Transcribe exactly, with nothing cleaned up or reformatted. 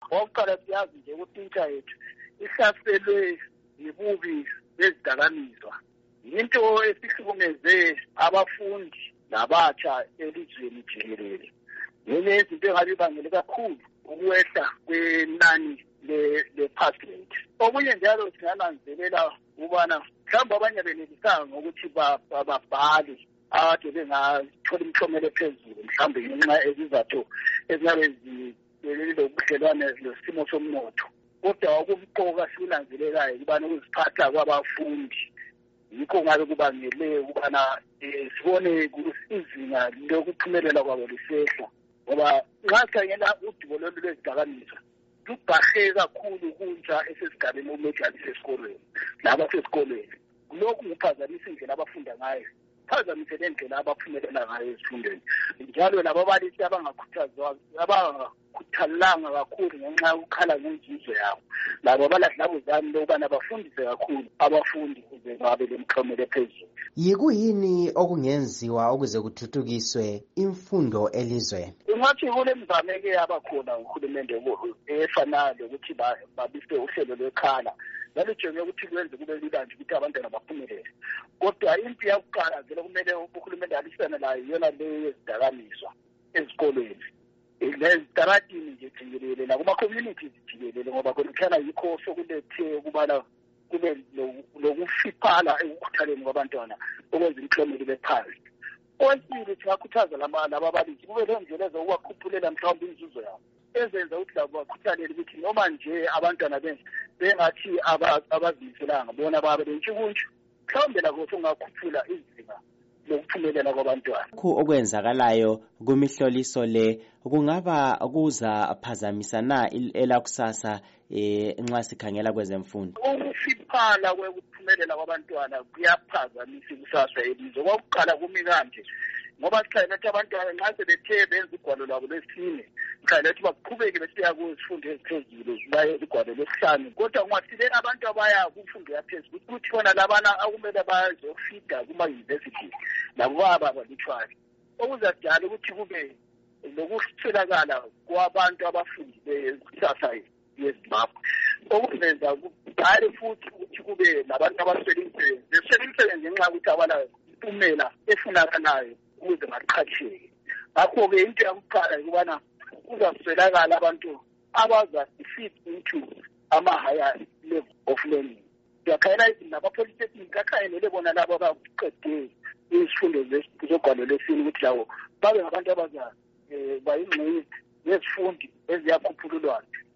Okokuqala siyazi nje ukuthi intsha yethu ihlaselwe yibubi bezidakamizwa. Into esihlukumeze abafundi nabatsha elizweni jikelele. Ngenye izinto engabe ibangele kakhulu ukwehla kwenani le-pass rate. Okunye njalo singananzelela ukubana mhlawumbe abanye benelisanga ngokuthi babhale ade bengathola imiklomelo ephezulu mhlawumbe ngenxa ezizathu ezingabe zibelele ubudlelwane lesimo somnotho. Kodwa okumqoka sikunanzelelayo ukubana ukuziphatha kwabafundi yikho ngabe kubangele ukubana sibone izinga lokuphumelela kwabo lisehla. Ngoba nxa sikhangela udubo lolu lwezidakamizwa lubhahe kakhulu kuntsha esesigabeni omejali esikolweni labasesikolweni. Lokhu kuphazamisa indlela abafunda ngayo, kuphazamise lendlela abaphumelela ngayo ezifundweni. Njalo lababalisi abangakhuthazwa abangakhuthalanga kakhulu ngenxa yokukhala ngenzuzo yabo, labo baladlabuzane lokubana bafundise kakhulu abafundi ukuze babe lemklomelo ephezulu. Yikuyini okungenziwa ukuze kuthuthukiswe imfundo elizweni? Ungathi kule mzameke yabakhona uhulumende efana lokuthi babise uhlelo lwekhala nalujenge ukuthi kwenze kube lula nje ukuthi abantwana baphumelele. Kodwa into yakuqala vele kumele uhulumende alisane layo yona leyo yezidakamizwa ezikolweni. Lezitaratini nje jikelele nakuma-communities jikelele ngoba khona yikho sokulethe ukubana kube lokufiphala ekukhuthaleni kwabantwana okwenza imiklomelo bephansi. Okwesibili singakhuthaza lababalisi kube lendlela ezokubakhuphulela mhlawumbe inzuzo yabo ezenza ukuthi labo bakhuthalele ukuthi noma nje abantwana bengathi abazimiselanga bona babe lentshukuntshu mhlawumbe lakho singakhuphula izinga lokuphumelela kwabantwana. Lokhu okwenzakalayo kumihloliso le kungaba kuza phazamisa na elakusasa nxa sikhangela kwezemfundo? Ukufiphala kwekuphumelela kwabantwana kuyaphazamisa ikusasa elizwe. Okokuqala kumi kanje ngoba sikhangela ukuthi abantwana nxa sebethe benza igwalo lwabo lwesine sikhangela ukuthi baqhubeke besiya kuzifundo eziphezulu baye igwalo lwesihlanu. Kodwa kungathile abantu abaya kumfundo yaphezulu ukuthi khona labana akumele bazofida kuma-university labo babalutshwane, okuzadala ukuthi kube lokuswelakala kwabantu abafundileyo kusasa yeZimbabwe. Okuzenza kubhale futhi ukuthi kube labantu abaswele imisebenzi beswele imisebenzi ngenxa yokuthi abala impumela efunakalayo ukuze baqhatsheke. Ngakho-ke into yakuqala ukubana kuzaswelakala abantu abazafit into ama-higher level of learning. Siyakhayela nabapolytechnic akhayelele bona labo abaqede izifundo zogwalo lwesine ukuthi labo babe ngabantu abaza bayingxenye yezifundi eziyakhuphululwayo